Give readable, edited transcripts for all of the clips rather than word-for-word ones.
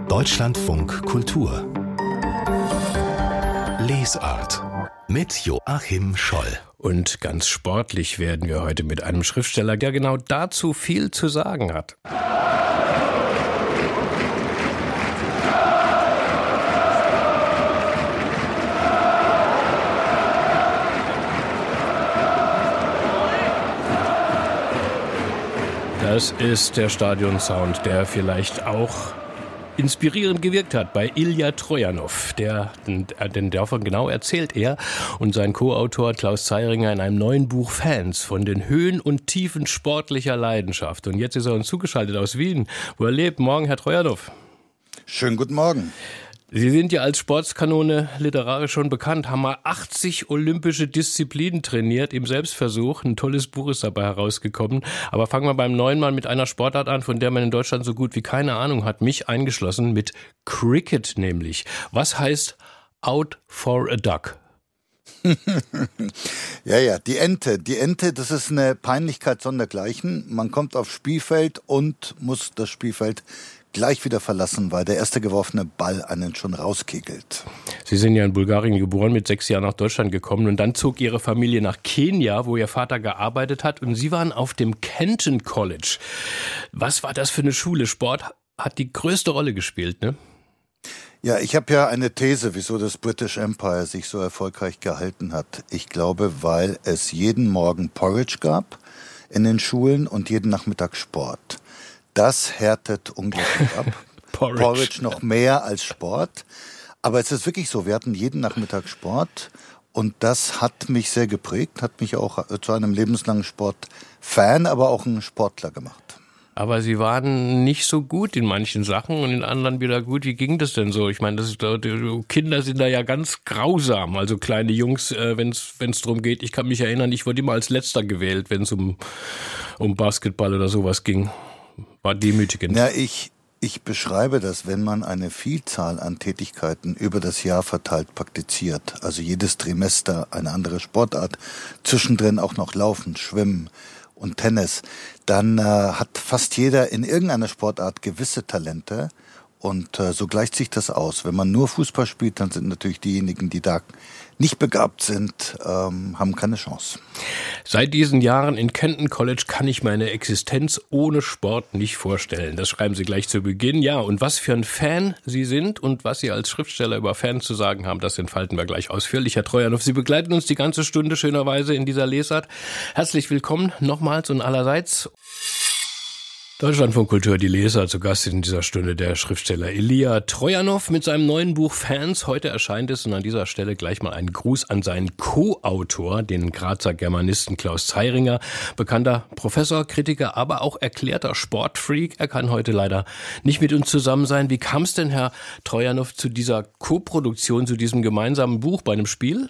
Deutschlandfunk Kultur Lesart mit Joachim Scholl. Und ganz sportlich werden wir heute mit einem Schriftsteller, der genau dazu viel zu sagen hat. Das ist der Stadionsound, der vielleicht auch inspirierend gewirkt hat bei Ilja Trojanow. Denn davon genau erzählt er und sein Co-Autor Klaus Zeiringer in einem neuen Buch Fans von den Höhen und Tiefen sportlicher Leidenschaft. Und jetzt ist er uns zugeschaltet aus Wien, wo er lebt. Morgen, Herr Trojanow. Schönen guten Morgen. Sie sind ja als Sportskanone literarisch schon bekannt, haben mal 80 olympische Disziplinen trainiert im Selbstversuch. Ein tolles Buch ist dabei herausgekommen. Aber fangen wir beim neuen Mal mit einer Sportart an, von der man in Deutschland so gut wie keine Ahnung hat, mich eingeschlossen, mit Cricket nämlich. Was heißt out for a duck? Ja, die Ente, das ist eine Peinlichkeit sondergleichen. Man kommt aufs Spielfeld und muss das Spielfeld gleich wieder verlassen, weil der erste geworfene Ball einen schon rauskegelt. Sie sind ja in Bulgarien geboren, mit 6 Jahren nach Deutschland gekommen und dann zog Ihre Familie nach Kenia, wo Ihr Vater gearbeitet hat, und Sie waren auf dem Kenton College. Was war das für eine Schule? Sport hat die größte Rolle gespielt, ne? Ja, ich habe ja eine These, wieso das British Empire sich so erfolgreich gehalten hat. Ich glaube, weil es jeden Morgen Porridge gab in den Schulen und jeden Nachmittag Sport. Das härtet unglaublich ab. Porridge noch mehr als Sport. Aber es ist wirklich so, wir hatten jeden Nachmittag Sport und das hat mich sehr geprägt, hat mich auch zu einem lebenslangen Sportfan, aber auch ein Sportler gemacht. Aber Sie waren nicht so gut in manchen Sachen und in anderen wieder gut. Wie ging das denn so? Ich meine, Kinder sind da ja ganz grausam. Also kleine Jungs, wenn es darum geht. Ich kann mich erinnern, ich wurde immer als Letzter gewählt, wenn es um Basketball oder sowas ging. War demütigend. Ja, ich beschreibe das, wenn man eine Vielzahl an Tätigkeiten über das Jahr verteilt praktiziert, also jedes Trimester eine andere Sportart, zwischendrin auch noch Laufen, Schwimmen und Tennis, dann hat fast jeder in irgendeiner Sportart gewisse Talente und so gleicht sich das aus. Wenn man nur Fußball spielt, dann sind natürlich diejenigen, die da nicht begabt sind, haben keine Chance. Seit diesen Jahren in Kenton College kann ich meine Existenz ohne Sport nicht vorstellen. Das schreiben Sie gleich zu Beginn. Ja, und was für ein Fan Sie sind und was Sie als Schriftsteller über Fans zu sagen haben, das entfalten wir gleich ausführlich. Herr Trojanow, Sie begleiten uns die ganze Stunde schönerweise in dieser Lesart. Herzlich willkommen nochmals und allerseits. Deutschlandfunk Kultur, die Leser, zu Gast in dieser Stunde der Schriftsteller Ilja Trojanow mit seinem neuen Buch Fans. Heute erscheint es und an dieser Stelle gleich mal ein Gruß an seinen Co-Autor, den Grazer Germanisten Klaus Zeiringer, bekannter Professor, Kritiker, aber auch erklärter Sportfreak. Er kann heute leider nicht mit uns zusammen sein. Wie kam es denn, Herr Trojanow, zu dieser Co-Produktion, zu diesem gemeinsamen Buch bei einem Spiel?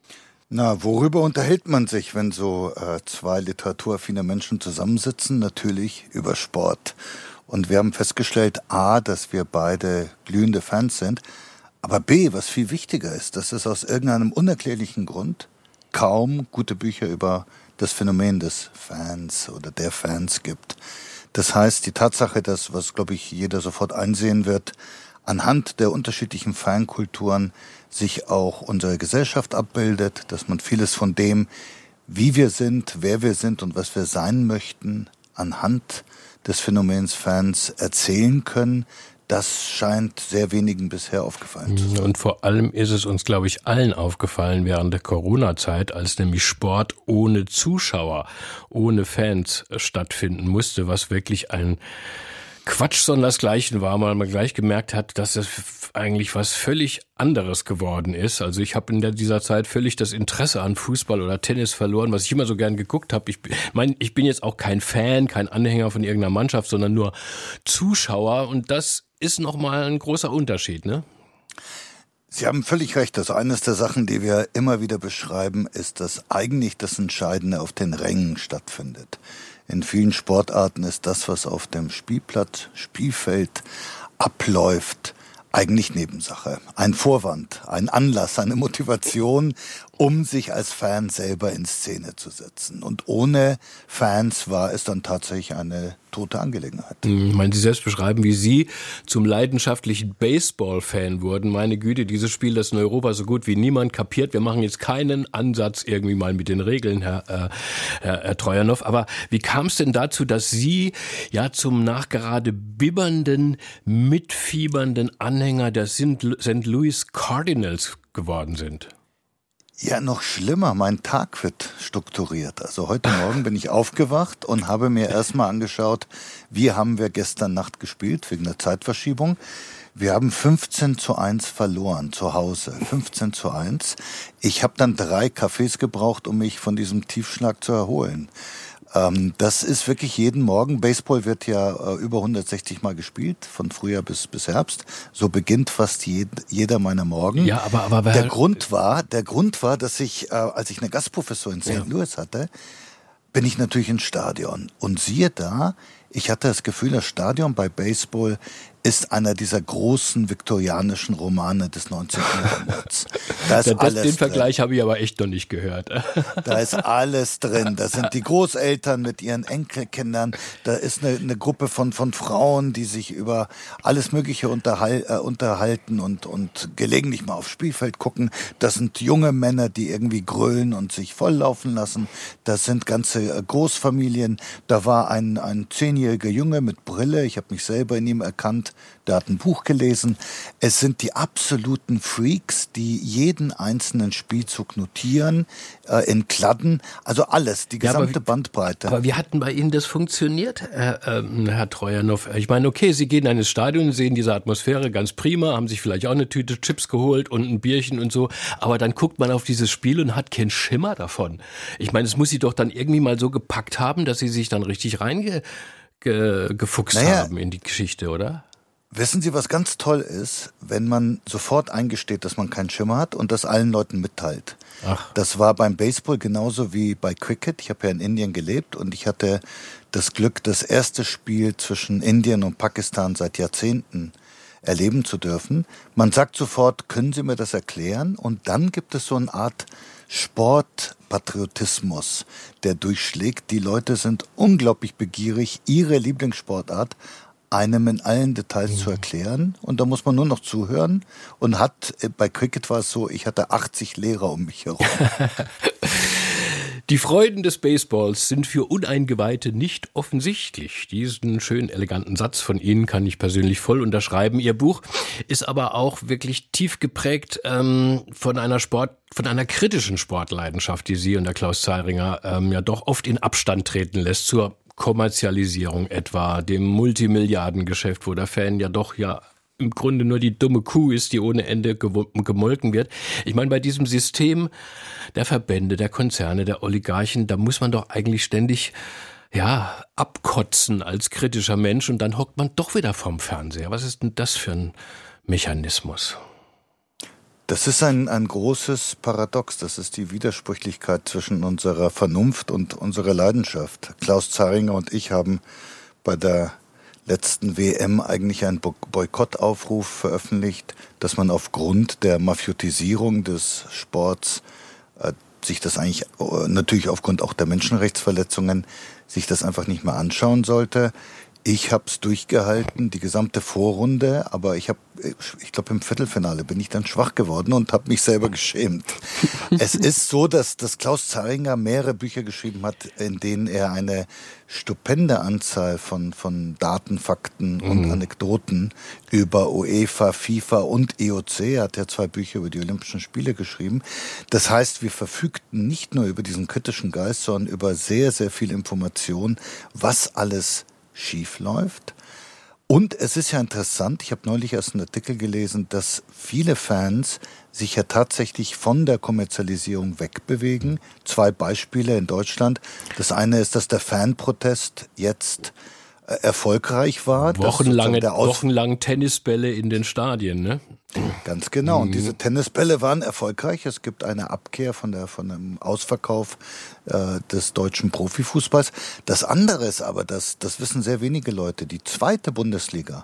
Na, worüber unterhält man sich, wenn so zwei literaturaffine Menschen zusammensitzen? Natürlich über Sport. Und wir haben festgestellt, A, dass wir beide glühende Fans sind, aber B, was viel wichtiger ist, dass es aus irgendeinem unerklärlichen Grund kaum gute Bücher über das Phänomen des Fans oder der Fans gibt. Das heißt, die Tatsache, dass, was glaube ich jeder sofort einsehen wird, anhand der unterschiedlichen Fankulturen sich auch unsere Gesellschaft abbildet, dass man vieles von dem, wie wir sind, wer wir sind und was wir sein möchten, anhand des Phänomens Fans erzählen können, das scheint sehr wenigen bisher aufgefallen zu sein. Und vor allem ist es uns, glaube ich, allen aufgefallen während der Corona-Zeit, als nämlich Sport ohne Zuschauer, ohne Fans stattfinden musste, was wirklich ein Quatsch sondersgleichen war, weil man gleich gemerkt hat, dass es eigentlich was völlig anderes geworden ist. Also ich habe in dieser Zeit völlig das Interesse an Fußball oder Tennis verloren, was ich immer so gern geguckt habe. Ich bin jetzt auch kein Fan, kein Anhänger von irgendeiner Mannschaft, sondern nur Zuschauer. Und das ist nochmal ein großer Unterschied, ne? Sie haben völlig recht. Also eines der Sachen, die wir immer wieder beschreiben, ist, dass eigentlich das Entscheidende auf den Rängen stattfindet. In vielen Sportarten ist das, was auf dem Spielplatz, Spielfeld abläuft, Eigentlich Nebensache. Ein Vorwand, ein Anlass, eine Motivation, um sich als Fan selber in Szene zu setzen. Und ohne Fans war es dann tatsächlich eine tote Angelegenheit. Ich meine, Sie selbst beschreiben, wie Sie zum leidenschaftlichen Baseball-Fan wurden. Meine Güte, dieses Spiel, das in Europa so gut wie niemand kapiert. Wir machen jetzt keinen Ansatz irgendwie mal mit den Regeln, Herr Treuernoff. Aber wie kam es denn dazu, dass Sie ja zum nachgerade bibbernden, mitfiebernden Anhänger der St. Louis Cardinals geworden sind? Ja, noch schlimmer, mein Tag wird strukturiert. Also heute Morgen bin ich aufgewacht und habe mir erstmal angeschaut, wie haben wir gestern Nacht gespielt, wegen der Zeitverschiebung. Wir haben 15:1 verloren zu Hause, 15:1. Ich habe dann 3 Kaffees gebraucht, um mich von diesem Tiefschlag zu erholen. Das ist wirklich jeden Morgen. Baseball wird ja über 160 Mal gespielt, von Frühjahr bis Herbst. So beginnt fast jeder meiner Morgen. Ja, aber der Grund war, dass ich, als ich eine Gastprofessur in St. Louis hatte, bin ich natürlich ins Stadion. Und siehe da, ich hatte das Gefühl, das Stadion bei Baseball ist einer dieser großen viktorianischen Romane des 19. Jahrhunderts. Da ist alles den Vergleich habe ich aber echt noch nicht gehört. Da ist alles drin. Da sind die Großeltern mit ihren Enkelkindern. Da ist eine Gruppe von Frauen, die sich über alles Mögliche unterhalten und gelegentlich mal aufs Spielfeld gucken. Das sind junge Männer, die irgendwie grölen und sich volllaufen lassen. Das sind ganze Großfamilien. Da war ein 10-jähriger Junge mit Brille. Ich habe mich selber in ihm erkannt. Der hat ein Buch gelesen. Es sind die absoluten Freaks, die jeden einzelnen Spielzug notieren, in Kladden. Also alles, die gesamte Bandbreite. Aber wie hat denn bei Ihnen das funktioniert, Herr Treuernoff? Ich meine, okay, Sie gehen in das Stadion, sehen diese Atmosphäre ganz prima, haben sich vielleicht auch eine Tüte Chips geholt und ein Bierchen und so. Aber dann guckt man auf dieses Spiel und hat keinen Schimmer davon. Ich meine, es muss Sie doch dann irgendwie mal so gepackt haben, dass Sie sich dann richtig reingefuchst haben in die Geschichte, oder? Wissen Sie, was ganz toll ist, wenn man sofort eingesteht, dass man keinen Schimmer hat und das allen Leuten mitteilt. Ach. Das war beim Baseball genauso wie bei Cricket. Ich habe ja in Indien gelebt und ich hatte das Glück, das erste Spiel zwischen Indien und Pakistan seit Jahrzehnten erleben zu dürfen. Man sagt sofort, können Sie mir das erklären? Und dann gibt es so eine Art Sportpatriotismus, der durchschlägt. Die Leute sind unglaublich begierig, ihre Lieblingssportart einem in allen Details zu erklären. Und da muss man nur noch zuhören. Und bei Cricket war es so, ich hatte 80 Lehrer um mich herum. Die Freuden des Baseballs sind für Uneingeweihte nicht offensichtlich. Diesen schönen, eleganten Satz von Ihnen kann ich persönlich voll unterschreiben. Ihr Buch ist aber auch wirklich tief geprägt von einer kritischen Sportleidenschaft, die Sie und der Klaus Zeiringer ja doch oft in Abstand treten lässt zur Kommerzialisierung etwa, dem Multimilliardengeschäft, wo der Fan ja doch im Grunde nur die dumme Kuh ist, die ohne Ende gemolken wird. Ich meine, bei diesem System der Verbände, der Konzerne, der Oligarchen, da muss man doch eigentlich ständig abkotzen als kritischer Mensch und dann hockt man doch wieder vorm Fernseher. Was ist denn das für ein Mechanismus? Das ist ein großes Paradox. Das ist die Widersprüchlichkeit zwischen unserer Vernunft und unserer Leidenschaft. Klaus Zeiringer und ich haben bei der letzten WM eigentlich einen Boykottaufruf veröffentlicht, dass man aufgrund der Mafiotisierung des Sports sich das eigentlich, natürlich aufgrund auch der Menschenrechtsverletzungen, sich das einfach nicht mehr anschauen sollte. Ich habe es durchgehalten, die gesamte Vorrunde, aber ich glaube im Viertelfinale bin ich dann schwach geworden und habe mich selber geschämt. Es ist so, dass Klaus Zeiringer mehrere Bücher geschrieben hat, in denen er eine stupende Anzahl von Daten, Fakten und Anekdoten über UEFA, FIFA und IOC, er hat ja 2 Bücher über die Olympischen Spiele geschrieben. Das heißt, wir verfügten nicht nur über diesen kritischen Geist, sondern über sehr, sehr viel Information, was alles schief läuft. Und es ist ja interessant, ich habe neulich erst einen Artikel gelesen, dass viele Fans sich ja tatsächlich von der Kommerzialisierung wegbewegen. 2 Beispiele in Deutschland. Das eine ist, dass der Fanprotest jetzt erfolgreich war. Wochenlang Tennisbälle in den Stadien, ne? Ganz genau. Und diese Tennisbälle waren erfolgreich. Es gibt eine Abkehr von dem Ausverkauf des deutschen Profifußballs. Das andere ist aber, das wissen sehr wenige Leute, die 2. Bundesliga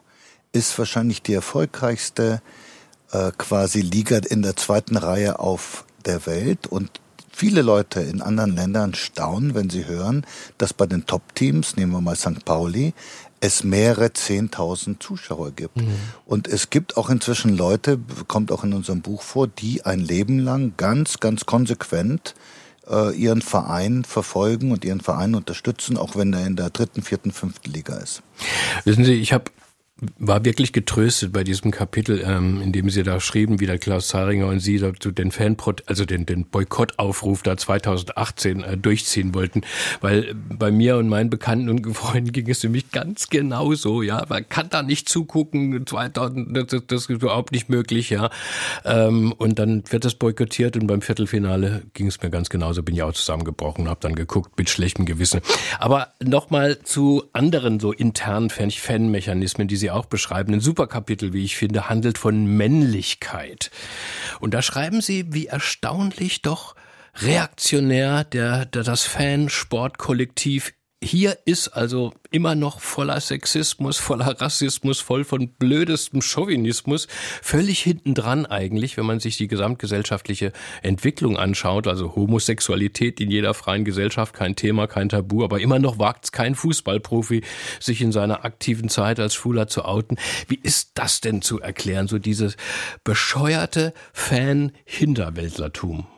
ist wahrscheinlich die erfolgreichste quasi Liga in der zweiten Reihe auf der Welt. Und viele Leute in anderen Ländern staunen, wenn sie hören, dass bei den Top-Teams, nehmen wir mal St. Pauli, es mehrere 10.000 Zuschauer gibt. Und es gibt auch inzwischen Leute, kommt auch in unserem Buch vor, die ein Leben lang ganz, ganz konsequent ihren Verein verfolgen und ihren Verein unterstützen, auch wenn er in der 3., 4., 5. Liga ist. Wissen Sie, war wirklich getröstet bei diesem Kapitel, in dem Sie da schrieben, wie der Klaus Zaringer und Sie dazu den den Boykottaufruf da 2018 durchziehen wollten, weil bei mir und meinen Bekannten und Freunden ging es nämlich ganz genauso, ja, man kann da nicht zugucken, 2000, das ist überhaupt nicht möglich, ja, und dann wird das boykottiert und beim Viertelfinale ging es mir ganz genauso, bin ja auch zusammengebrochen und habe dann geguckt mit schlechtem Gewissen. Aber nochmal zu anderen so internen Fanmechanismen, die Sie auch beschreiben. Ein super Kapitel, wie ich finde, handelt von Männlichkeit. Und da schreiben Sie, wie erstaunlich doch reaktionär das Fansportkollektiv hier ist, also immer noch voller Sexismus, voller Rassismus, voll von blödestem Chauvinismus, völlig hintendran eigentlich, wenn man sich die gesamtgesellschaftliche Entwicklung anschaut, also Homosexualität in jeder freien Gesellschaft, kein Thema, kein Tabu, aber immer noch wagt es kein Fußballprofi, sich in seiner aktiven Zeit als Schwuler zu outen. Wie ist das denn zu erklären, so dieses bescheuerte Fan-Hinterwäldlertum?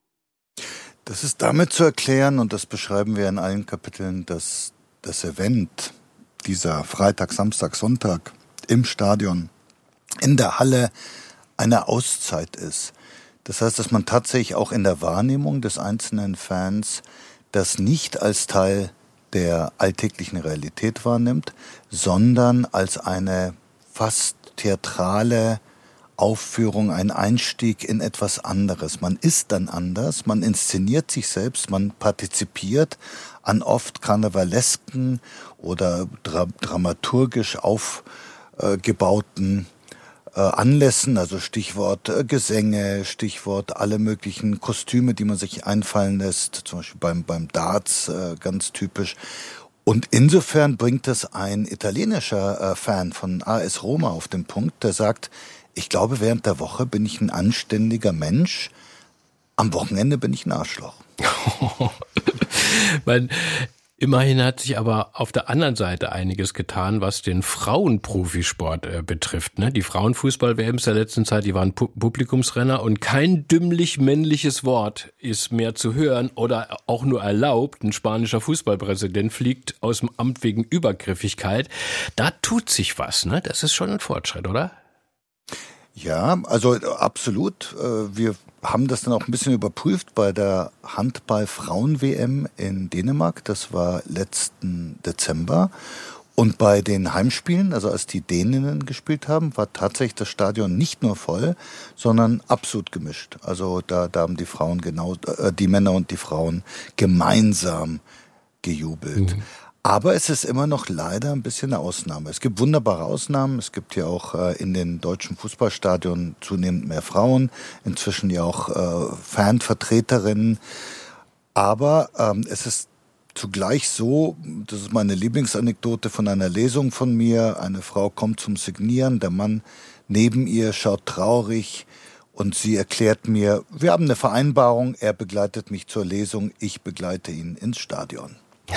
Das ist damit zu erklären, und das beschreiben wir in allen Kapiteln, dass das Event, dieser Freitag, Samstag, Sonntag im Stadion, in der Halle, eine Auszeit ist. Das heißt, dass man tatsächlich auch in der Wahrnehmung des einzelnen Fans das nicht als Teil der alltäglichen Realität wahrnimmt, sondern als eine fast theatrale Aufführung, ein Einstieg in etwas anderes. Man ist dann anders, man inszeniert sich selbst, man partizipiert an oft karnevalesken oder dramaturgisch aufgebauten Anlässen, also Stichwort Gesänge, Stichwort alle möglichen Kostüme, die man sich einfallen lässt, zum Beispiel beim Darts ganz typisch. Und insofern bringt es ein italienischer Fan von AS Roma auf den Punkt, der sagt, ich glaube, während der Woche bin ich ein anständiger Mensch, am Wochenende bin ich ein Arschloch. Immerhin hat sich aber auf der anderen Seite einiges getan, was den Frauenprofisport betrifft. Ne? Die Frauenfußball-WMs der letzten Zeit, die waren Publikumsrenner und kein dümmlich männliches Wort ist mehr zu hören oder auch nur erlaubt. Ein spanischer Fußballpräsident fliegt aus dem Amt wegen Übergriffigkeit. Da tut sich was, ne? Das ist schon ein Fortschritt, oder? Ja, also absolut. Wir haben das dann auch ein bisschen überprüft bei der Handball-Frauen-WM in Dänemark. Das war letzten Dezember. Und bei den Heimspielen, also als die Däninnen gespielt haben, war tatsächlich das Stadion nicht nur voll, sondern absolut gemischt. Also da haben die Frauen die Männer und die Frauen gemeinsam gejubelt. Mhm. Aber es ist immer noch leider ein bisschen eine Ausnahme. Es gibt wunderbare Ausnahmen. Es gibt ja auch in den deutschen Fußballstadien zunehmend mehr Frauen, inzwischen ja auch Fanvertreterinnen. Aber es ist zugleich so, das ist meine Lieblingsanekdote von einer Lesung von mir, eine Frau kommt zum Signieren, der Mann neben ihr schaut traurig und sie erklärt mir, wir haben eine Vereinbarung, er begleitet mich zur Lesung, ich begleite ihn ins Stadion.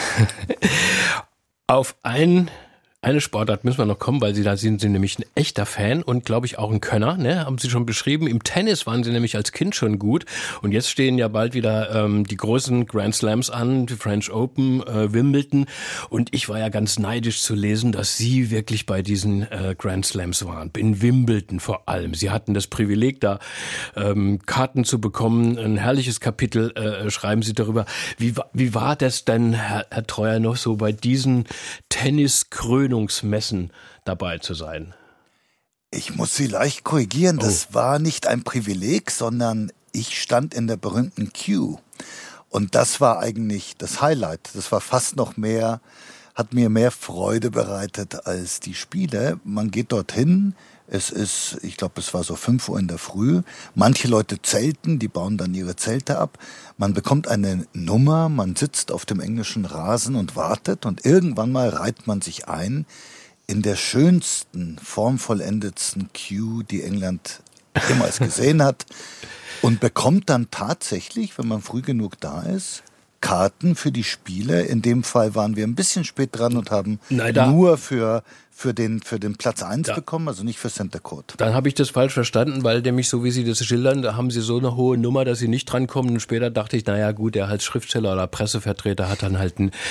Auf eine Sportart müssen wir noch kommen, weil da sind Sie nämlich ein echter Fan und glaube ich auch ein Könner, ne? Haben Sie schon beschrieben. Im Tennis waren Sie nämlich als Kind schon gut und jetzt stehen ja bald wieder die großen Grand Slams an, die French Open, Wimbledon und ich war ja ganz neidisch zu lesen, dass Sie wirklich bei diesen Grand Slams waren, in Wimbledon vor allem. Sie hatten das Privileg, da Karten zu bekommen, ein herrliches Kapitel schreiben Sie darüber. Wie war das denn, Herr Treuer, noch so bei diesen Tenniskrönungen dabei zu sein? Ich muss Sie leicht korrigieren, das war nicht ein Privileg, sondern ich stand in der berühmten Queue. Und das war eigentlich das Highlight. Das war fast noch mehr, hat mir mehr Freude bereitet als die Spiele. Man geht dorthin, es ist, ich glaube, es war so 5 Uhr in der Früh. Manche Leute zelten, die bauen dann ihre Zelte ab. Man bekommt eine Nummer, man sitzt auf dem englischen Rasen und wartet und irgendwann mal reiht man sich ein in der schönsten, formvollendetsten Queue, die England jemals gesehen hat, und bekommt dann tatsächlich, wenn man früh genug da ist, Karten für die Spiele. In dem Fall waren wir ein bisschen spät dran und haben nur für den Platz 1 bekommen, also nicht für Center Court. Dann habe ich das falsch verstanden, weil nämlich so wie Sie das schildern, da haben Sie so eine hohe Nummer, dass Sie nicht drankommen. Und später dachte ich, naja gut, der als Schriftsteller oder Pressevertreter hat dann halt ein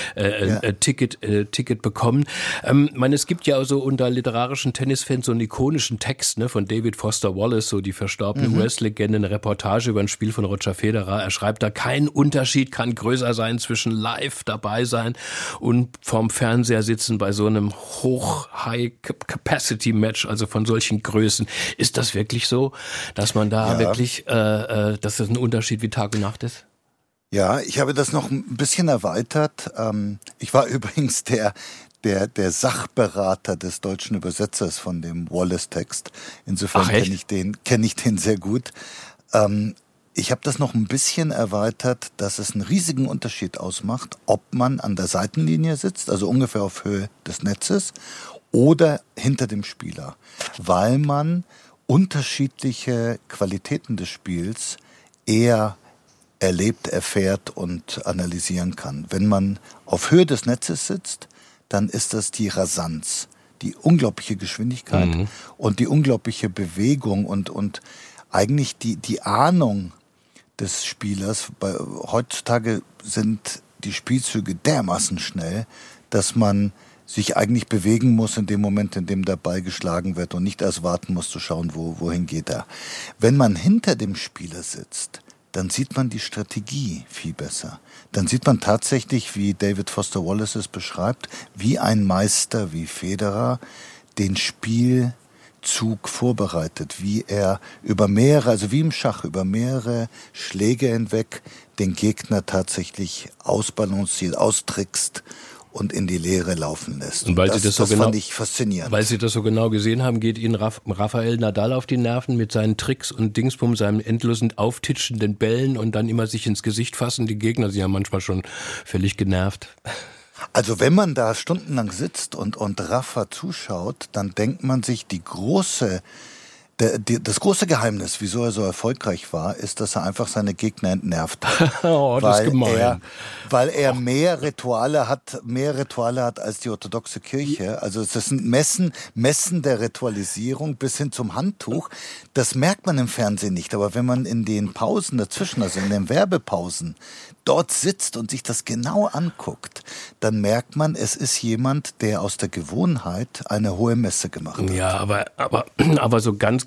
Ticket bekommen. Es gibt ja also unter literarischen Tennisfans so einen ikonischen Text, ne, von David Foster Wallace, so die verstorbene US-Legende, eine Reportage über ein Spiel von Roger Federer. Er schreibt da, kein Unterschied kann größer sein zwischen live dabei sein und vorm Fernseher sitzen bei so einem High-Capacity-Match, also von solchen Größen. Ist das wirklich so, dass man da wirklich, dass das ein Unterschied wie Tag und Nacht ist? Ja, ich habe das noch ein bisschen erweitert. Ich war übrigens der Sachberater des deutschen Übersetzers von dem Wallace-Text. Insofern kenne ich den sehr gut. Ich habe das noch ein bisschen erweitert, dass es einen riesigen Unterschied ausmacht, ob man an der Seitenlinie sitzt, also ungefähr auf Höhe des Netzes, oder hinter dem Spieler, weil man unterschiedliche Qualitäten des Spiels eher erlebt, erfährt und analysieren kann. Wenn man auf Höhe des Netzes sitzt, dann ist das die Rasanz, die unglaubliche Geschwindigkeit und die unglaubliche Bewegung und eigentlich die Ahnung des Spielers. Heutzutage sind die Spielzüge dermaßen schnell, dass man sich eigentlich bewegen muss in dem Moment, in dem der Ball geschlagen wird und nicht erst warten muss zu schauen, wohin geht er. Wenn man hinter dem Spieler sitzt, dann sieht man die Strategie viel besser. Dann sieht man tatsächlich, wie David Foster Wallace es beschreibt, wie ein Meister wie Federer den Spielzug vorbereitet, wie er über mehrere, also wie im Schach, über mehrere Schläge hinweg den Gegner tatsächlich ausbalanciert, austrickst und in die Leere laufen lässt. Und weil das fand ich faszinierend. Weil Sie das so genau gesehen haben, geht Ihnen Rafael Nadal auf die Nerven mit seinen Tricks und Dingsbum, seinen endlosen auftitschenden Bällen und dann immer sich ins Gesicht fassen. Die Gegner sind ja manchmal schon völlig genervt. Also wenn man da stundenlang sitzt und Rafa zuschaut, dann denkt man sich, das große Geheimnis, wieso er so erfolgreich war, ist, dass er einfach seine Gegner entnervt hat. Das ist gemein. Weil er mehr Rituale hat als die orthodoxe Kirche. Also es sind Messen der Ritualisierung bis hin zum Handtuch. Das merkt man im Fernsehen nicht. Aber wenn man in den Pausen dazwischen, also in den Werbepausen, dort sitzt und sich das genau anguckt, dann merkt man, es ist jemand, der aus der Gewohnheit eine hohe Messe gemacht hat. Ja, aber so ganz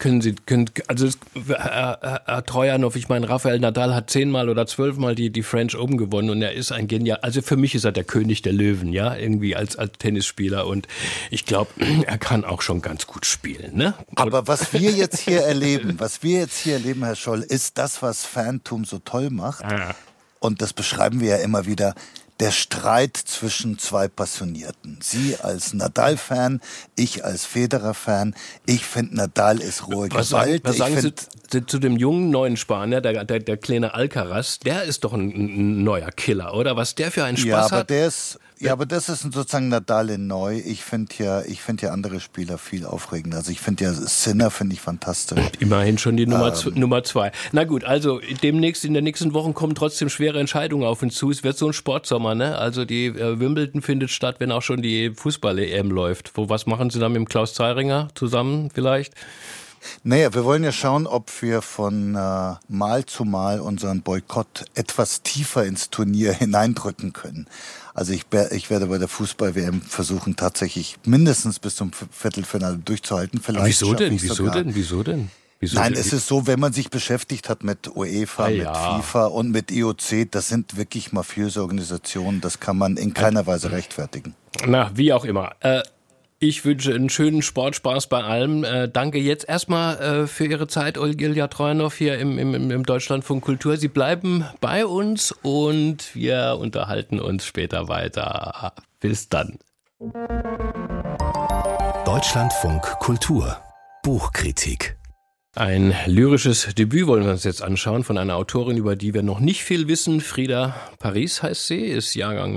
Herr Treuhanov, ich meine, Rafael Nadal hat 10-mal oder 12-mal die French Open gewonnen und er ist ein Genial. Also für mich ist er der König der Löwen, ja, irgendwie als Tennisspieler und ich glaube, er kann auch schon ganz gut spielen, ne? Aber was wir jetzt hier erleben, Herr Scholl, ist das, was Fantum so toll macht. Ja. Und das beschreiben wir ja immer wieder. Der Streit zwischen zwei Passionierten. Sie als Nadal-Fan, ich als Federer-Fan. Ich finde, Nadal ist rohe Gewalt. Was sagen Sie zu dem jungen neuen Spanier, der kleine Alcaraz? Der ist doch ein neuer Killer, oder? Was der für einen Spaß hat? Aber das ist sozusagen Nadal in neu. Ich finde ja andere Spieler viel aufregender. Also ich finde ja Sinner finde ich fantastisch. Immerhin schon die Nummer 2. Na gut, also in der nächsten Wochen kommen trotzdem schwere Entscheidungen auf uns zu. Es wird so ein Sportsommer, ne? Also die Wimbledon findet statt, wenn auch schon die Fußball-EM läuft. Was machen Sie da mit dem Klaus Zeiringer zusammen vielleicht? Naja, wir wollen ja schauen, ob wir von Mal zu Mal unseren Boykott etwas tiefer ins Turnier hineindrücken können. Also ich werde bei der Fußball-WM versuchen, tatsächlich mindestens bis zum Viertelfinale durchzuhalten. Vielleicht Wieso denn? Nein, es ist so, wenn man sich beschäftigt hat mit UEFA, mit FIFA und mit IOC, das sind wirklich mafiöse Organisationen, das kann man in keiner Weise rechtfertigen. Na, wie auch immer. Ich wünsche einen schönen Sportspaß bei allem. Danke jetzt erstmal für Ihre Zeit, Olgilia Treuhanov hier im Deutschlandfunk Kultur. Sie bleiben bei uns und wir unterhalten uns später weiter. Bis dann. Deutschlandfunk Kultur Buchkritik Ein lyrisches Debüt wollen wir uns jetzt anschauen von einer Autorin, über die wir noch nicht viel wissen. Frieda Paris heißt sie, ist Jahrgang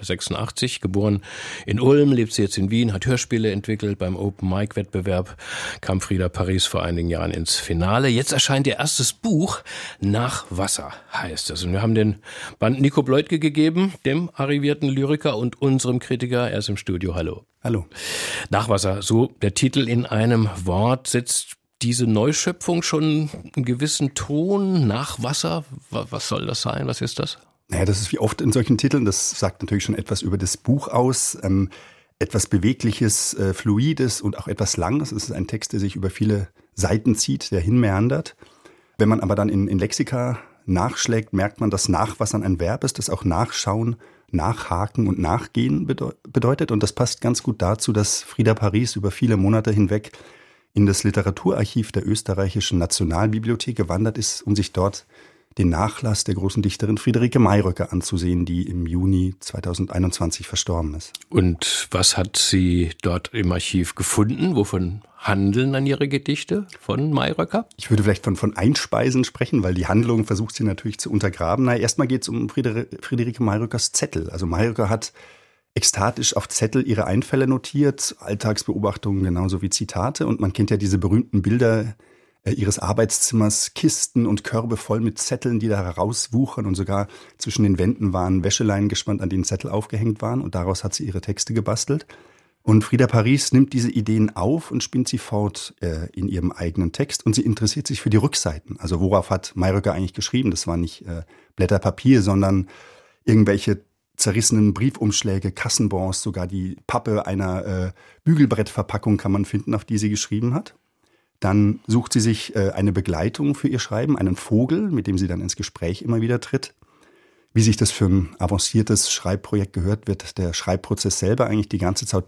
1986, geboren in Ulm, lebt sie jetzt in Wien, hat Hörspiele entwickelt. Beim Open-Mic-Wettbewerb kam Frieda Paris vor einigen Jahren ins Finale. Jetzt erscheint ihr erstes Buch, Nach Wasser heißt es. Und wir haben den Band Nico Bleutke gegeben, dem arrivierten Lyriker und unserem Kritiker. Er ist im Studio. Hallo. Hallo. Nach Wasser, so der Titel in einem Wort, setzt diese Neuschöpfung schon einen gewissen Ton, nach Wasser? Was soll das sein? Was ist das? Naja, das ist wie oft in solchen Titeln, das sagt natürlich schon etwas über das Buch aus. Etwas Bewegliches, Fluides und auch etwas Langes. Es ist ein Text, der sich über viele Seiten zieht, der hinmeandert. Wenn man aber dann in Lexika nachschlägt, merkt man, dass Nachwassern ein Verb ist, das auch nachschauen, nachhaken und nachgehen bedeutet. Und das passt ganz gut dazu, dass Frieda Paris über viele Monate hinweg in das Literaturarchiv der Österreichischen Nationalbibliothek gewandert ist, um sich dort den Nachlass der großen Dichterin Friederike Mayröcker anzusehen, die im Juni 2021 verstorben ist. Und was hat sie dort im Archiv gefunden? Wovon handeln dann ihre Gedichte von Mayröcker? Ich würde vielleicht von Einspeisen sprechen, weil die Handlung versucht sie natürlich zu untergraben. Na, erstmal geht es um Friederike Mayröckers Zettel. Also Mayröcker hat ekstatisch auf Zettel ihre Einfälle notiert, Alltagsbeobachtungen genauso wie Zitate. Und man kennt ja diese berühmten Bilder ihres Arbeitszimmers, Kisten und Körbe voll mit Zetteln, die da herauswuchern. Und sogar zwischen den Wänden waren Wäscheleinen gespannt, an denen Zettel aufgehängt waren. Und daraus hat sie ihre Texte gebastelt. Und Frieda Paris nimmt diese Ideen auf und spinnt sie fort in ihrem eigenen Text. Und sie interessiert sich für die Rückseiten. Also worauf hat Mayröcker eigentlich geschrieben? Das war nicht Blätter Papier, sondern irgendwelche zerrissenen Briefumschläge, Kassenbons, sogar die Pappe einer Bügelbrettverpackung kann man finden, auf die sie geschrieben hat. Dann sucht sie sich eine Begleitung für ihr Schreiben, einen Vogel, mit dem sie dann ins Gespräch immer wieder tritt. Wie sich das für ein avanciertes Schreibprojekt gehört, wird der Schreibprozess selber eigentlich die ganze Zeit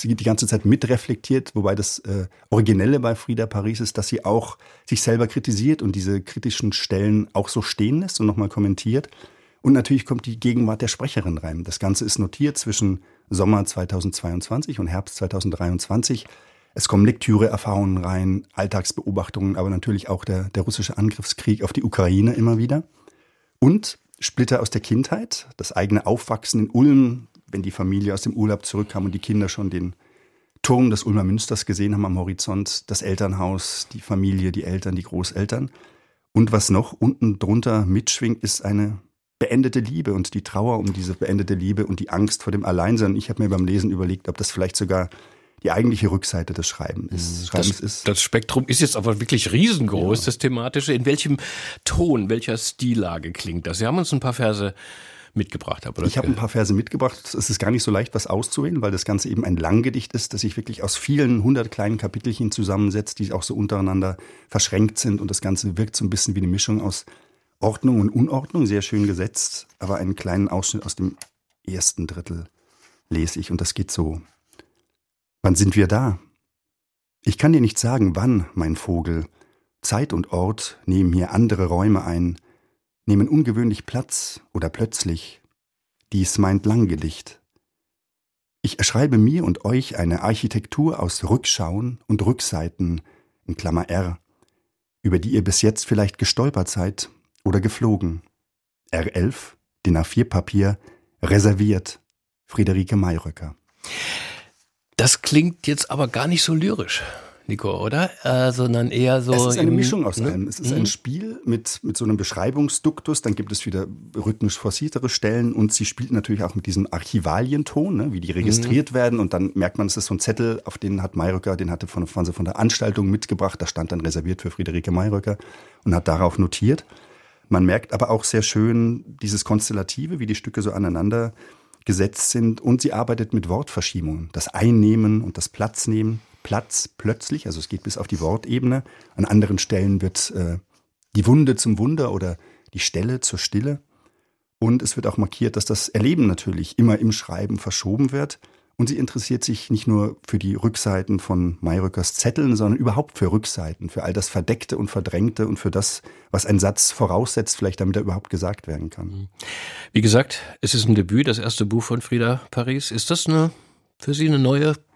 mitreflektiert, wobei das Originelle bei Frieda Paris ist, dass sie auch sich selber kritisiert und diese kritischen Stellen auch so stehen lässt und nochmal kommentiert. Und natürlich kommt die Gegenwart der Sprecherin rein. Das Ganze ist notiert zwischen Sommer 2022 und Herbst 2023. Es kommen Lektüreerfahrungen rein, Alltagsbeobachtungen, aber natürlich auch der russische Angriffskrieg auf die Ukraine immer wieder. Und Splitter aus der Kindheit, das eigene Aufwachsen in Ulm, wenn die Familie aus dem Urlaub zurückkam und die Kinder schon den Turm des Ulmer Münsters gesehen haben am Horizont, das Elternhaus, die Familie, die Eltern, die Großeltern. Und was noch unten drunter mitschwingt, ist eine beendete Liebe und die Trauer um diese beendete Liebe und die Angst vor dem Alleinsein. Ich habe mir beim Lesen überlegt, ob das vielleicht sogar die eigentliche Rückseite des Schreibens ist. Das Spektrum ist jetzt aber wirklich riesengroß, ja. Das Thematische. In welchem Ton, welcher Stillage klingt das? Sie haben uns ein paar Verse mitgebracht. Ich habe ein paar Verse mitgebracht. Es ist gar nicht so leicht, was auszuwählen, weil das Ganze eben ein Langgedicht ist, das sich wirklich aus vielen 100 kleinen Kapitelchen zusammensetzt, die auch so untereinander verschränkt sind. Und das Ganze wirkt so ein bisschen wie eine Mischung aus Ordnung und Unordnung, sehr schön gesetzt, aber einen kleinen Ausschnitt aus dem ersten Drittel lese ich und das geht so. Wann sind wir da? Ich kann dir nicht sagen, wann, mein Vogel. Zeit und Ort nehmen hier andere Räume ein, nehmen ungewöhnlich Platz oder plötzlich. Dies meint Langgedicht. Ich erschreibe mir und euch eine Architektur aus Rückschauen und Rückseiten, in Klammer R, über die ihr bis jetzt vielleicht gestolpert seid, oder geflogen. R11, DIN A4-Papier, reserviert. Friederike Mayröcker. Das klingt jetzt aber gar nicht so lyrisch, Nico, oder? Sondern eher so... Es ist eine Mischung aus allem. Es ist ein Spiel mit so einem Beschreibungsduktus, dann gibt es wieder rhythmisch forciertere Stellen und sie spielt natürlich auch mit diesem Archivalienton, ne, wie die registriert werden und dann merkt man, es ist so ein Zettel, auf den hat Mayröcker, den hatte von der Anstaltung mitgebracht, da stand dann reserviert für Friederike Mayröcker und hat darauf notiert. Man merkt aber auch sehr schön dieses Konstellative, wie die Stücke so aneinander gesetzt sind und sie arbeitet mit Wortverschiebungen. Das Einnehmen und das Platznehmen. Platz plötzlich, also es geht bis auf die Wortebene. An anderen Stellen wird die Wunde zum Wunder oder die Stelle zur Stille. Und es wird auch markiert, dass das Erleben natürlich immer im Schreiben verschoben wird. Und sie interessiert sich nicht nur für die Rückseiten von Mayröckers Zetteln, sondern überhaupt für Rückseiten, für all das Verdeckte und Verdrängte und für das, was ein Satz voraussetzt, vielleicht damit er überhaupt gesagt werden kann. Wie gesagt, es ist ein Debüt, das erste Buch von Frieda Paris. Ist das für Sie eine neue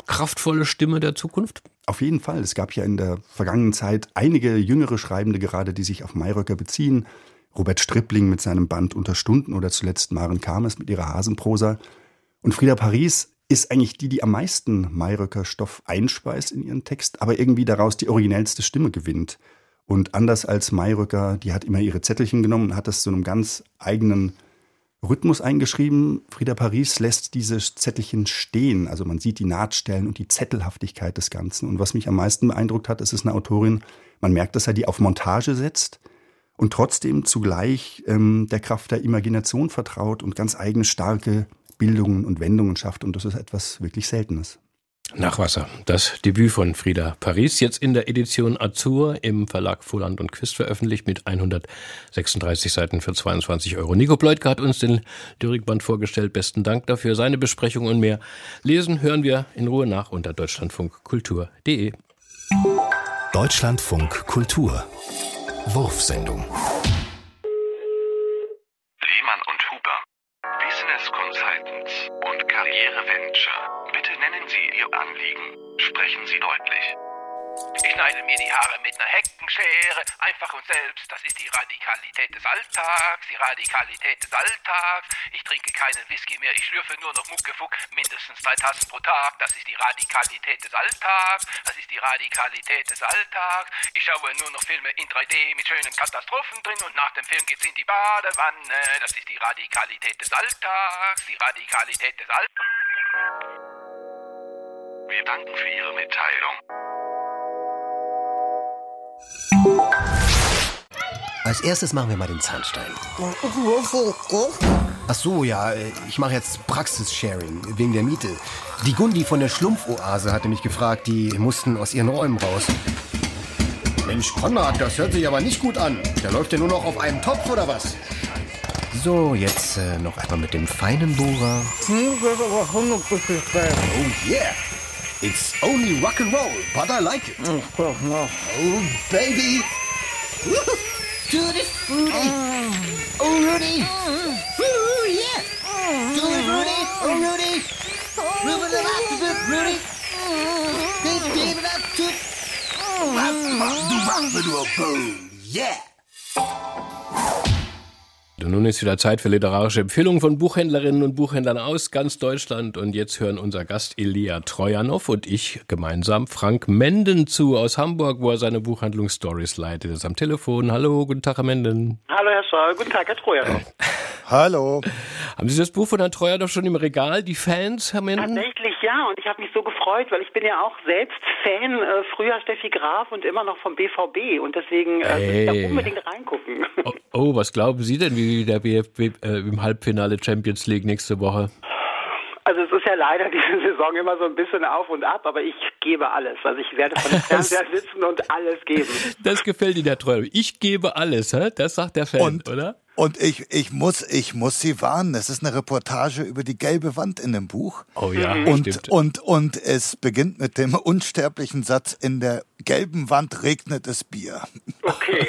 kraftvolle Stimme der Zukunft? Auf jeden Fall. Es gab ja in der vergangenen Zeit einige jüngere Schreibende gerade, die sich auf Mayröcker beziehen. Robert Stribling mit seinem Band Unter Stunden oder zuletzt Maren Kames mit ihrer Hasenprosa. Und Frieda Paris ist eigentlich die am meisten Mayröcker Stoff einspeist in ihren Text, aber irgendwie daraus die originellste Stimme gewinnt. Und anders als Mayröcker, die hat immer ihre Zettelchen genommen und hat das zu einem ganz eigenen Rhythmus eingeschrieben. Frieda Paris lässt diese Zettelchen stehen. Also man sieht die Nahtstellen und die Zettelhaftigkeit des Ganzen. Und was mich am meisten beeindruckt hat, ist es eine Autorin, man merkt, dass er die auf Montage setzt und trotzdem zugleich der Kraft der Imagination vertraut und ganz eigene starke Bildungen und Wendungen schafft. Und das ist etwas wirklich Seltenes. Nachwasser, das Debüt von Frieda Paris, jetzt in der Edition Azur im Verlag Voland und Quist veröffentlicht mit 136 Seiten für 22 €. Nico Pleutke hat uns den Lyrikband vorgestellt. Besten Dank dafür. Seine Besprechung und mehr lesen, hören wir in Ruhe nach unter deutschlandfunkkultur.de. Deutschlandfunk Kultur. Wurfsendung. Lehmann und Huber, Business Consultants und Karriereventure. Bitte nennen Sie Ihr Anliegen. Sprechen Sie deutlich. Ich schneide mir die Haare mit einer Heckenschere, einfach und selbst, das ist die Radikalität des Alltags, die Radikalität des Alltags. Ich trinke keinen Whisky mehr, ich schlürfe nur noch Muckefuck, mindestens 3 Tassen pro Tag, das ist die Radikalität des Alltags, das ist die Radikalität des Alltags. Ich schaue nur noch Filme in 3D mit schönen Katastrophen drin und nach dem Film geht's in die Badewanne, das ist die Radikalität des Alltags, die Radikalität des Alltags. Wir danken für Ihre Mitteilung. Als erstes machen wir mal den Zahnstein. Ach so, ja, ich mache jetzt Praxis-Sharing wegen der Miete. Die Gundi von der Schlumpfoase hatte mich gefragt, die mussten aus ihren Räumen raus. Mensch, Konrad, das hört sich aber nicht gut an. Der läuft ja nur noch auf einem Topf, oder was? So, jetzt noch einmal mit dem feinen Bohrer. Oh yeah! It's only rock and roll, but I like it. Oh, baby! Tutti frutti! Oh, Rudy! Ooh, yeah! Tutti frutti! Oh, Rudy! Ruben it up to bit, Rudy! Give it up to... Yeah! Und nun ist wieder Zeit für literarische Empfehlungen von Buchhändlerinnen und Buchhändlern aus ganz Deutschland. Und jetzt hören unser Gast Elia Trojanow und ich gemeinsam Frank Menden zu aus Hamburg, wo er seine Buchhandlung Stories leitet. Er ist am Telefon. Hallo, guten Tag, Herr Menden. Hallo, Herr Scholl. Guten Tag, Herr Trojanow. Hallo. Haben Sie das Buch von Herrn Trojanow schon im Regal, die Fans, Herr Menden? Tatsächlich ja, und ich habe mich so gefreut, weil ich bin ja auch selbst Fan, früher Steffi Graf und immer noch vom BVB und deswegen will ich da unbedingt reingucken. Oh, was glauben Sie denn, wie der BFB im Halbfinale Champions League nächste Woche? Also es ist ja leider diese Saison immer so ein bisschen auf und ab, aber ich gebe alles. Also ich werde vor dem Fernseher sitzen und alles geben. Das gefällt Ihnen, Herr Trojanow. Ich gebe alles, hä? Das sagt der Fan, oder? Und ich muss Sie warnen. Es ist eine Reportage über die gelbe Wand in dem Buch. Oh ja, stimmt. Und es beginnt mit dem unsterblichen Satz: In der gelben Wand regnet es Bier. Okay.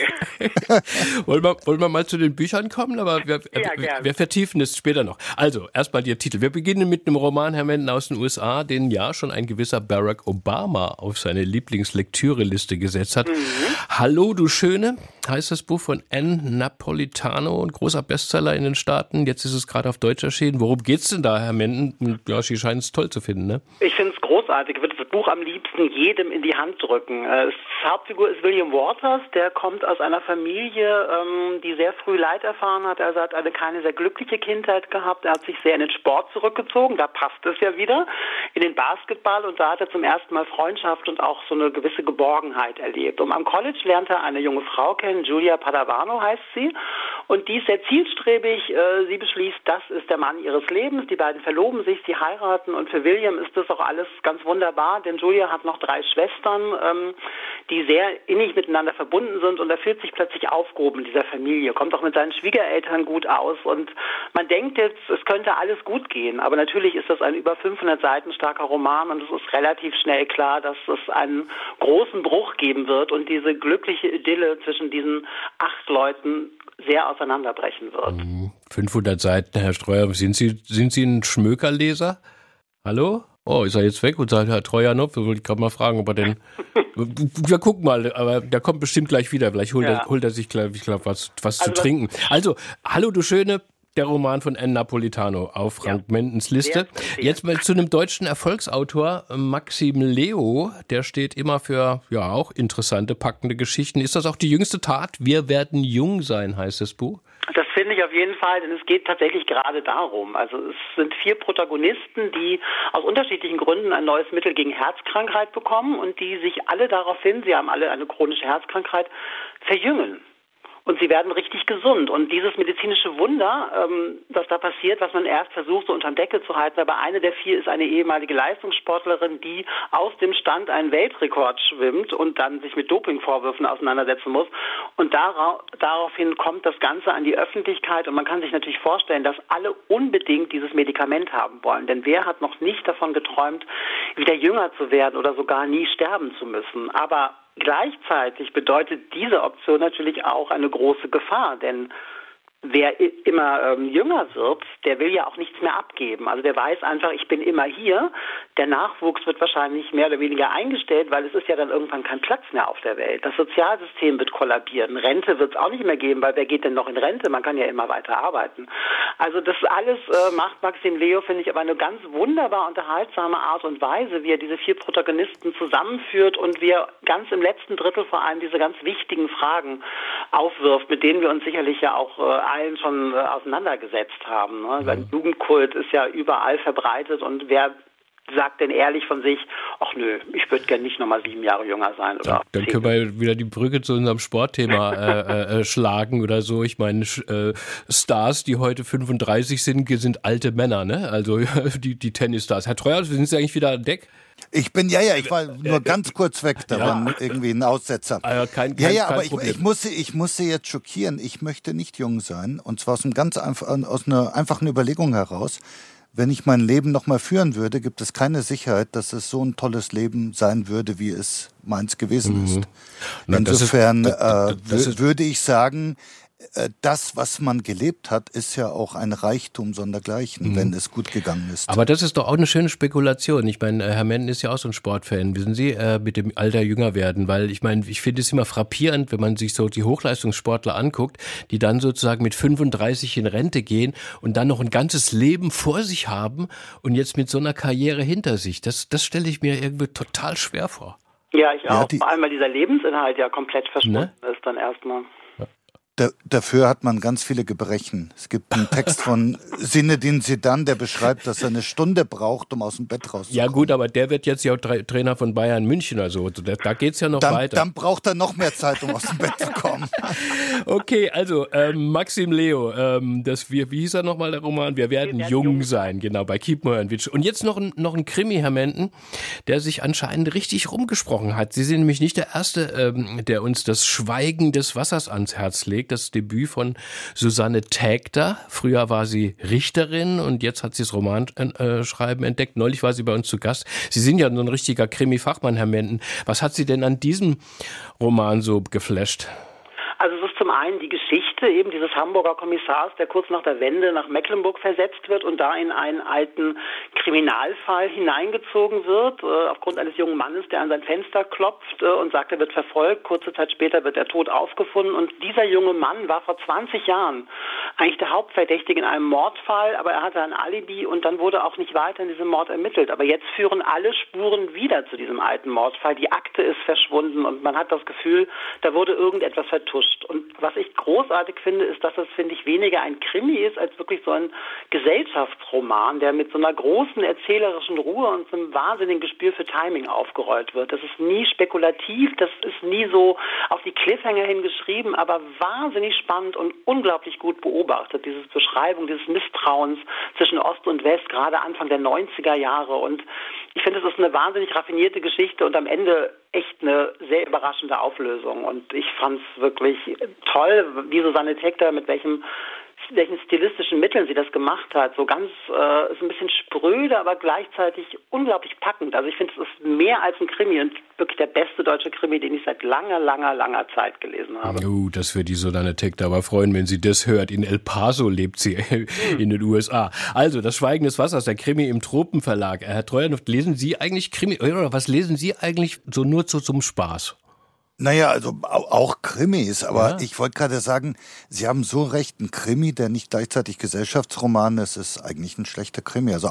Wollen wir mal zu den Büchern kommen? Aber wir vertiefen es später noch. Also, erstmal Ihr Titel. Wir beginnen mit einem Roman, Herr Menden, aus den USA, den ja schon ein gewisser Barack Obama auf seine Lieblingslektüreliste gesetzt hat. Hallo, du Schöne, heißt das Buch von Ann Napolitano, ein großer Bestseller in den Staaten. Jetzt ist es gerade auf Deutsch erschienen. Worum geht's denn da, Herr Menden? Ja, Sie scheinen es toll zu finden, ne? Ich finde es großartig. Ich würde das Buch am liebsten jedem in die Hand drücken. Hauptfigur ist William Waters, der kommt aus einer Familie, die sehr früh Leid erfahren hat. Also hat keine sehr glückliche Kindheit gehabt. Er hat sich sehr in den Sport zurückgezogen, da passt es ja wieder, in den Basketball, und da hat er zum ersten Mal Freundschaft und auch so eine gewisse Geborgenheit erlebt. Und am College lernt er eine junge Frau kennen, Julia Padavano heißt sie, und die ist sehr zielstrebig. Sie beschließt, das ist der Mann ihres Lebens. Die beiden verloben sich, sie heiraten, und für William ist das auch alles ganz wunderbar, denn Julia hat noch 3 Schwestern, die sehr innig miteinander verbunden sind, und er fühlt sich plötzlich aufgehoben in dieser Familie, kommt auch mit seinen Schwiegereltern gut aus, und man denkt jetzt, es könnte alles gut gehen, aber natürlich ist das ein über 500 Seiten starker Roman, und es ist relativ schnell klar, dass es einen großen Bruch geben wird und diese glückliche Idylle zwischen diesen 8 Leuten sehr auseinanderbrechen wird. 500 Seiten, Herr Streuer. Sind Sie ein Schmökerleser? Hallo? Oh, ist er jetzt weg und sagt, Herr Treuhanov, da wollte ich gerade mal fragen, ob er denn. Wir gucken mal, aber der kommt bestimmt gleich wieder. Vielleicht holt er sich, ich glaube, was zu trinken. Also, Hallo, du Schöne, der Roman von N. Napolitano auf Frank Mendens Liste. Jetzt mal zu einem deutschen Erfolgsautor, Maxim Leo. Der steht immer für, auch interessante, packende Geschichten. Ist das auch die jüngste Tat? Wir werden jung sein, heißt das Buch. Das finde ich auf jeden Fall, denn es geht tatsächlich gerade darum. Also es sind 4 Protagonisten, die aus unterschiedlichen Gründen ein neues Mittel gegen Herzkrankheit bekommen und die sich alle daraufhin, sie haben alle eine chronische Herzkrankheit, verjüngen. Und sie werden richtig gesund. Und dieses medizinische Wunder, das da passiert, was man erst versucht, so unterm Deckel zu halten, aber eine der 4 ist eine ehemalige Leistungssportlerin, die aus dem Stand einen Weltrekord schwimmt und dann sich mit Dopingvorwürfen auseinandersetzen muss. Und daraufhin kommt das Ganze an die Öffentlichkeit. Und man kann sich natürlich vorstellen, dass alle unbedingt dieses Medikament haben wollen. Denn wer hat noch nicht davon geträumt, wieder jünger zu werden oder sogar nie sterben zu müssen? Aber gleichzeitig bedeutet diese Option natürlich auch eine große Gefahr, denn wer immer jünger wird, der will ja auch nichts mehr abgeben. Also der weiß einfach, ich bin immer hier. Der Nachwuchs wird wahrscheinlich mehr oder weniger eingestellt, weil es ist ja dann irgendwann kein Platz mehr auf der Welt. Das Sozialsystem wird kollabieren. Rente wird es auch nicht mehr geben, weil wer geht denn noch in Rente? Man kann ja immer weiter arbeiten. Also das alles macht Maxim Leo, finde ich, aber eine ganz wunderbar unterhaltsame Art und Weise, wie er diese 4 Protagonisten zusammenführt und wie er ganz im letzten Drittel vor allem diese ganz wichtigen Fragen aufwirft, mit denen wir uns sicherlich ja auch allen schon auseinandergesetzt haben. Ne? Der Jugendkult ist ja überall verbreitet und wer sagt denn ehrlich von sich, ach nö, ich würde gerne nicht nochmal 7 Jahre jünger sein. Oder dann können wir wieder die Brücke zu unserem Sportthema schlagen oder so. Ich meine, Stars, die heute 35 sind alte Männer, ne? Also die Tennisstars. Herr Treuer, sind Sie eigentlich wieder an Deck? Ich bin, ich war nur ganz kurz weg, da war irgendwie ein Aussetzer. Kein aber Problem. ich muss Sie jetzt schockieren. Ich möchte nicht jung sein, und zwar aus einer einfachen Überlegung heraus. Wenn ich mein Leben nochmal führen würde, gibt es keine Sicherheit, dass es so ein tolles Leben sein würde, wie es meins gewesen ist. Insofern würde ich sagen, das, was man gelebt hat, ist ja auch ein Reichtum sondergleichen, wenn es gut gegangen ist. Aber das ist doch auch eine schöne Spekulation. Ich meine, Herr Menden ist ja auch so ein Sportfan. Wissen Sie, mit dem Alter jünger werden? Weil ich meine, ich finde es immer frappierend, wenn man sich so die Hochleistungssportler anguckt, die dann sozusagen mit 35 in Rente gehen und dann noch ein ganzes Leben vor sich haben und jetzt mit so einer Karriere hinter sich. Das stelle ich mir irgendwie total schwer vor. Ja, ich auch. Vor allem, weil dieser Lebensinhalt ja komplett verschwunden ist dann erstmal. Dafür hat man ganz viele Gebrechen. Es gibt einen Text von Zinedine Zidane, der beschreibt, dass er eine Stunde braucht, um aus dem Bett rauszukommen. Ja gut, aber der wird jetzt ja auch Trainer von Bayern München oder so. Da geht's ja noch weiter. Dann braucht er noch mehr Zeit, um aus dem Bett zu kommen. Okay, also Maxim Leo, wie hieß er nochmal, der Roman? Wir werden jung sein, genau, bei Kiepenheuer-Witsch. Und jetzt noch ein Krimi, Herr Menden, der sich anscheinend richtig rumgesprochen hat. Sie sind nämlich nicht der Erste, der uns das Schweigen des Wassers ans Herz legt. Das Debüt von Susanne Tägter. Früher war sie Richterin und jetzt hat sie das Romanschreiben entdeckt. Neulich war sie bei uns zu Gast. Sie sind ja so ein richtiger Krimi-Fachmann, Herr Menden. Was hat Sie denn an diesem Roman so geflasht? Also es ist zum einen die Geschichte eben dieses Hamburger Kommissars, der kurz nach der Wende nach Mecklenburg versetzt wird und da in einen alten Kriminalfall hineingezogen wird, aufgrund eines jungen Mannes, der an sein Fenster klopft und sagt, er wird verfolgt. Kurze Zeit später wird er tot aufgefunden und dieser junge Mann war vor 20 Jahren eigentlich der Hauptverdächtige in einem Mordfall, aber er hatte ein Alibi und dann wurde auch nicht weiter in diesem Mord ermittelt. Aber jetzt führen alle Spuren wieder zu diesem alten Mordfall. Die Akte ist verschwunden und man hat das Gefühl, da wurde irgendetwas vertuscht. Und was ich großartig finde, ist, dass es, finde ich, weniger ein Krimi ist, als wirklich so ein Gesellschaftsroman, der mit so einer großen erzählerischen Ruhe und so einem wahnsinnigen Gespür für Timing aufgerollt wird. Das ist nie spekulativ, das ist nie so auf die Cliffhanger hingeschrieben, aber wahnsinnig spannend und unglaublich gut beobachtet. Diese Beschreibung dieses Misstrauens zwischen Ost und West, gerade Anfang der 90er Jahre. Und ich finde, es ist eine wahnsinnig raffinierte Geschichte und am Ende echt eine sehr überraschende Auflösung. Und ich fand es wirklich toll, wie Susanne Tägter mit welchem welchen stilistischen Mitteln sie das gemacht hat. So ganz, ist ein bisschen spröde, aber gleichzeitig unglaublich packend. Also ich finde, es ist mehr als ein Krimi und wirklich der beste deutsche Krimi, den ich seit langer, langer, langer Zeit gelesen habe. Das wird die Solanetec aber freuen, wenn sie das hört. In El Paso lebt sie in den USA. Also, das Schweigen des Wassers, der Krimi im Tropenverlag. Herr Treuernoff, lesen Sie eigentlich Krimi, oder was lesen Sie eigentlich so nur zum Spaß? Naja, also auch Krimis, aber ich wollte gerade sagen, Sie haben so recht, ein Krimi, der nicht gleichzeitig Gesellschaftsroman ist, ist eigentlich ein schlechter Krimi. Also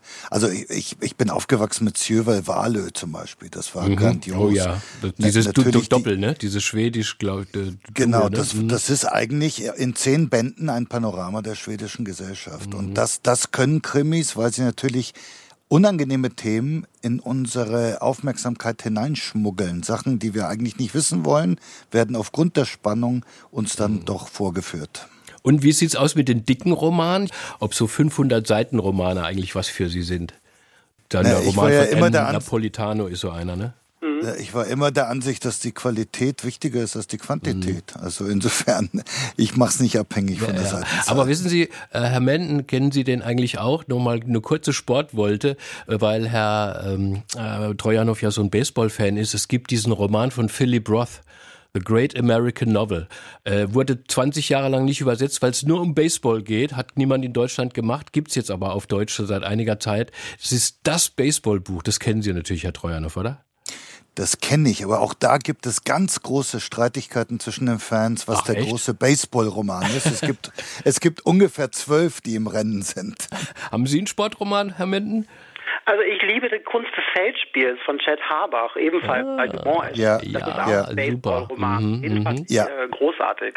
ich bin aufgewachsen mit Sjöwal Wahlöö zum Beispiel, das war grandios. Oh ja, dieses Doppel, ne? Dieses Schwedisch, glaube ich. Genau, das ist eigentlich in 10 Bänden ein Panorama der schwedischen Gesellschaft. Und das können Krimis, weil sie natürlich unangenehme Themen in unsere Aufmerksamkeit hineinschmuggeln. Sachen, die wir eigentlich nicht wissen wollen, werden aufgrund der Spannung uns dann doch vorgeführt. Und wie sieht's aus mit den dicken Romanen? Ob so 500-Seiten-Romane eigentlich was für Sie sind? Dann der Roman von Napolitano ist so einer, ne? Ich war immer der Ansicht, dass die Qualität wichtiger ist als die Quantität. Also insofern, ich mache es nicht abhängig von der Seitenzahl. Aber wissen Sie, Herr Menden, kennen Sie den eigentlich auch? Nur mal eine kurze Sportwolte, weil Herr Treuernoff ja so ein Baseball-Fan ist. Es gibt diesen Roman von Philip Roth, The Great American Novel. Wurde 20 Jahre lang nicht übersetzt, weil es nur um Baseball geht. Hat niemand in Deutschland gemacht, gibt's jetzt aber auf Deutsch schon seit einiger Zeit. Es ist das Baseballbuch, das kennen Sie natürlich, Herr Treuernoff, oder? Das kenne ich, aber auch da gibt es ganz große Streitigkeiten zwischen den Fans, was der große Baseball-Roman ist. Es gibt ungefähr 12, die im Rennen sind. Haben Sie einen Sportroman, Herr Menden? Also ich liebe die Kunst des Feldspiels von Chet Harbach, ebenfalls bei Dumont. Das ist auch ein Baseball-Roman. Jedenfalls großartig.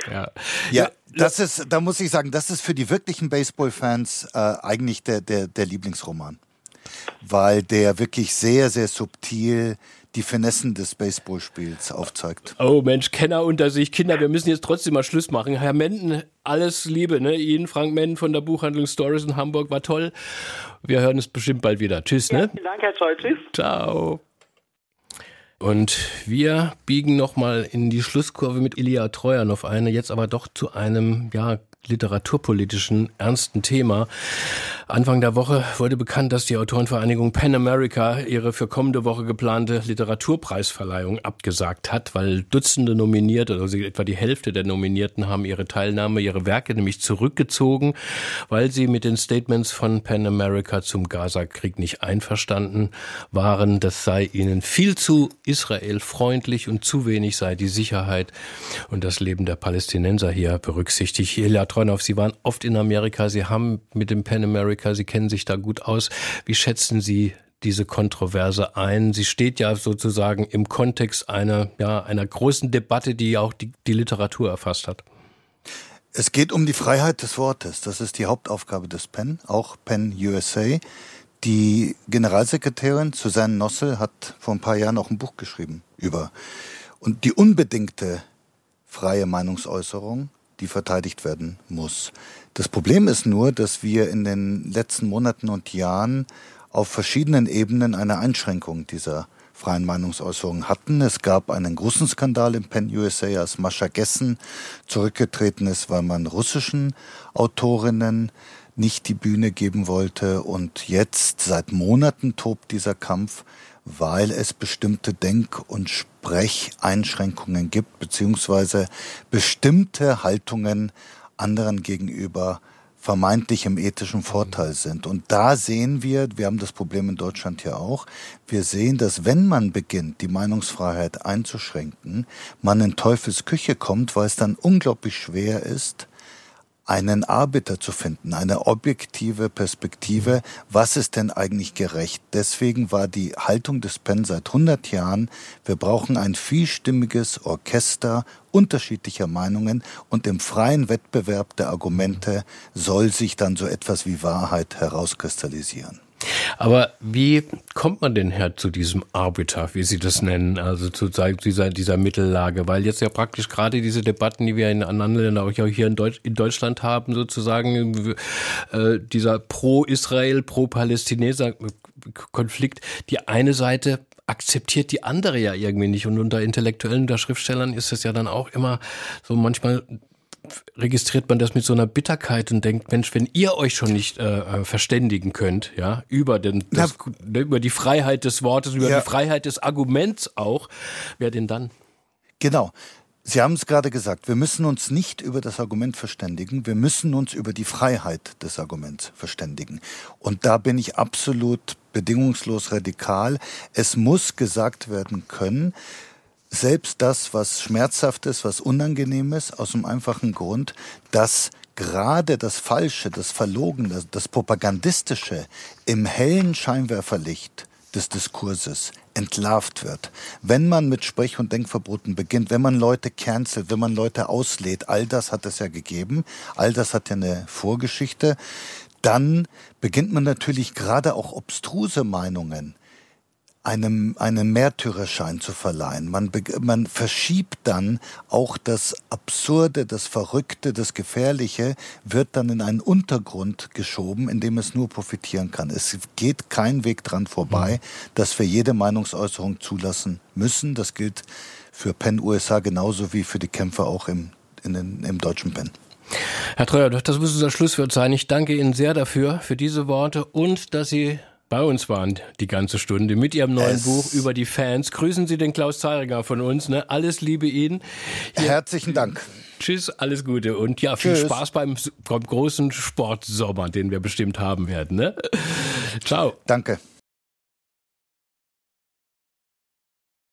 Da muss ich sagen, das ist für die wirklichen Baseball-Fans eigentlich der Lieblingsroman. Weil der wirklich sehr, sehr subtil die Finessen des Baseballspiels aufzeigt. Oh Mensch, Kenner unter sich. Kinder, wir müssen jetzt trotzdem mal Schluss machen. Herr Menden, alles Liebe, ne? Ihnen, Frank Menden von der Buchhandlung Stories in Hamburg, war toll. Wir hören uns bestimmt bald wieder. Tschüss, ne? Vielen Dank, Herr Zoll. Tschüss. Ciao. Und wir biegen nochmal in die Schlusskurve mit Ilja Treuernoff ein, jetzt aber doch zu einem, literaturpolitischen, ernsten Thema. Anfang der Woche wurde bekannt, dass die Autorenvereinigung PEN America ihre für kommende Woche geplante Literaturpreisverleihung abgesagt hat, weil Dutzende Nominierte, also etwa die Hälfte der Nominierten, haben ihre Werke nämlich zurückgezogen, weil sie mit den Statements von PEN America zum Gaza-Krieg nicht einverstanden waren. Das sei ihnen viel zu israelfreundlich und zu wenig sei die Sicherheit und das Leben der Palästinenser hier berücksichtigt. Ilja Treuernoff, Sie waren oft in Amerika, Sie haben mit dem PEN America, Sie kennen sich da gut aus. Wie schätzen Sie diese Kontroverse ein? Sie steht ja sozusagen im Kontext einer großen Debatte, die auch die Literatur erfasst hat. Es geht um die Freiheit des Wortes. Das ist die Hauptaufgabe des PEN, auch PEN USA. Die Generalsekretärin Susanne Nossel hat vor ein paar Jahren auch ein Buch geschrieben über und die unbedingte freie Meinungsäußerung, die verteidigt werden muss. Das Problem ist nur, dass wir in den letzten Monaten und Jahren auf verschiedenen Ebenen eine Einschränkung dieser freien Meinungsäußerung hatten. Es gab einen großen Skandal im PEN USA, als Mascha Gessen zurückgetreten ist, weil man russischen Autorinnen nicht die Bühne geben wollte. Und jetzt, seit Monaten, tobt dieser Kampf, weil es bestimmte Denk- und Sprecheinschränkungen gibt, beziehungsweise bestimmte Haltungen anderen gegenüber vermeintlich im ethischen Vorteil sind. Und da sehen wir haben das Problem in Deutschland ja auch, wir sehen, dass wenn man beginnt, die Meinungsfreiheit einzuschränken, man in Teufels Küche kommt, weil es dann unglaublich schwer ist, einen Arbiter zu finden, eine objektive Perspektive, was ist denn eigentlich gerecht? Deswegen war die Haltung des PEN seit 100 Jahren, wir brauchen ein vielstimmiges Orchester unterschiedlicher Meinungen und im freien Wettbewerb der Argumente soll sich dann so etwas wie Wahrheit herauskristallisieren. Aber wie kommt man denn zu diesem Arbiter, wie Sie das nennen, also zu dieser Mittellage? Weil jetzt ja praktisch gerade diese Debatten, die wir in anderen Ländern, auch hier in Deutschland haben, sozusagen dieser Pro-Israel, Pro-Palästinenser-Konflikt, die eine Seite akzeptiert die andere ja irgendwie nicht. Und unter Intellektuellen, unter Schriftstellern ist es ja dann auch immer so manchmal registriert man das mit so einer Bitterkeit und denkt, Mensch, wenn ihr euch schon nicht verständigen könnt, ja, über die Freiheit des Wortes, über die Freiheit des Arguments auch, wer denn dann? Genau. Sie haben es gerade gesagt, wir müssen uns nicht über das Argument verständigen, wir müssen uns über die Freiheit des Arguments verständigen. Und da bin ich absolut bedingungslos radikal. Es muss gesagt werden können, selbst das, was schmerzhaft ist, was unangenehm ist, aus dem einfachen Grund, dass gerade das Falsche, das Verlogene, das Propagandistische im hellen Scheinwerferlicht des Diskurses entlarvt wird. Wenn man mit Sprech- und Denkverboten beginnt, wenn man Leute cancelt, wenn man Leute auslädt, all das hat es ja gegeben, all das hat ja eine Vorgeschichte, dann beginnt man natürlich gerade auch obstruse Meinungen einen Märtyrerschein zu verleihen. Man verschiebt dann auch das Absurde, das Verrückte, das Gefährliche, wird dann in einen Untergrund geschoben, in dem es nur profitieren kann. Es geht kein Weg dran vorbei, dass wir jede Meinungsäußerung zulassen müssen. Das gilt für Penn USA genauso wie für die Kämpfer auch im deutschen Penn. Herr Treuer, das muss unser Schlusswort sein. Ich danke Ihnen sehr dafür, für diese Worte und dass Sie bei uns waren die ganze Stunde mit Ihrem neuen Buch über die Fans. Grüßen Sie den Klaus Zeiringer von uns. Ne? Alles Liebe Ihnen. Herzlichen Dank. Tschüss, alles Gute und ja, viel Spaß beim großen Sportsommer, den wir bestimmt haben werden. Ne? Ciao. Danke.